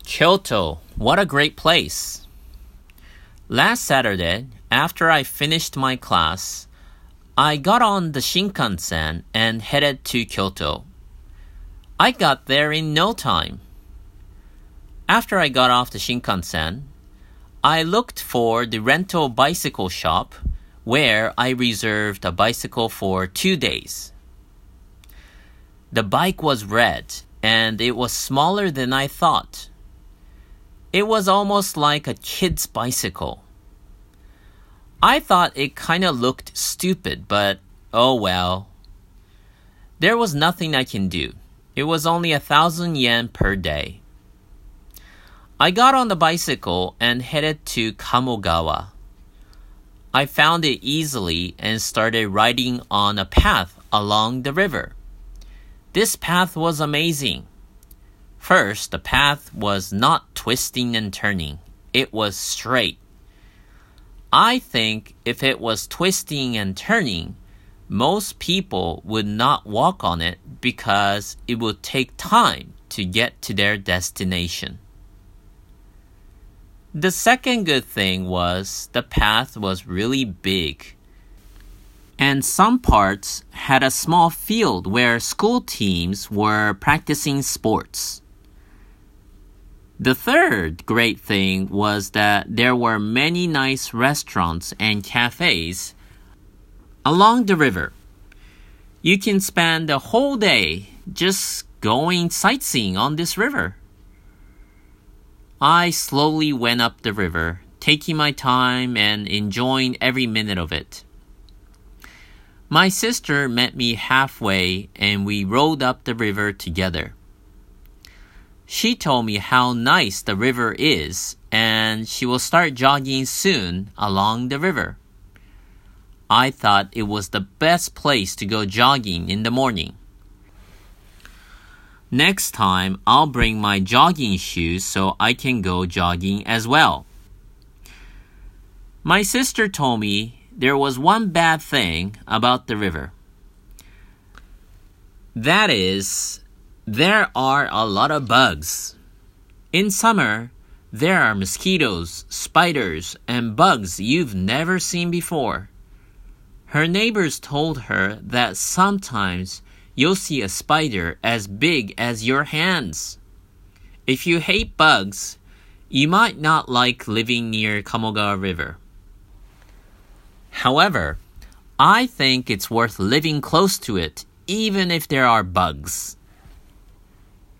Kyoto, what a great place. Last Saturday, after I finished my class, I got on the Shinkansen and headed to Kyoto. I got there in no time. After I got off the Shinkansen, I looked for the rental bicycle shop where I reserved a bicycle for 2 days. The bike was red and it was smaller than I thought. It was almost like a kid's bicycle. I thought it kind of looked stupid, but oh well. There was nothing I can do. It was only 1,000 yen per day. I got on the bicycle and headed to Kamogawa. I found it easily and started riding on a path along the river. This path was amazing. First, the path was not twisting and turning. It was straight. I think if it was twisting and turning, most people would not walk on it because it would take time to get to their destination. The second good thing was the path was really big. And some parts had a small field where school teams were practicing sports. The third great thing was that there were many nice restaurants and cafes along the river. You can spend the whole day just going sightseeing on this river. I slowly went up the river, taking my time and enjoying every minute of it. My sister met me halfway and we rode up the river together. She told me how nice the river is and she will start jogging soon along the river. I thought it was the best place to go jogging in the morning. Next time, I'll bring my jogging shoes so I can go jogging as well. My sister told me there was one bad thing about the river. That is, there are a lot of bugs. In summer, there are mosquitoes, spiders, and bugs you've never seen before. Her neighbors told her that sometimes you'll see a spider as big as your hands. If you hate bugs, you might not like living near Kamogawa River. However, I think it's worth living close to it even if there are bugs.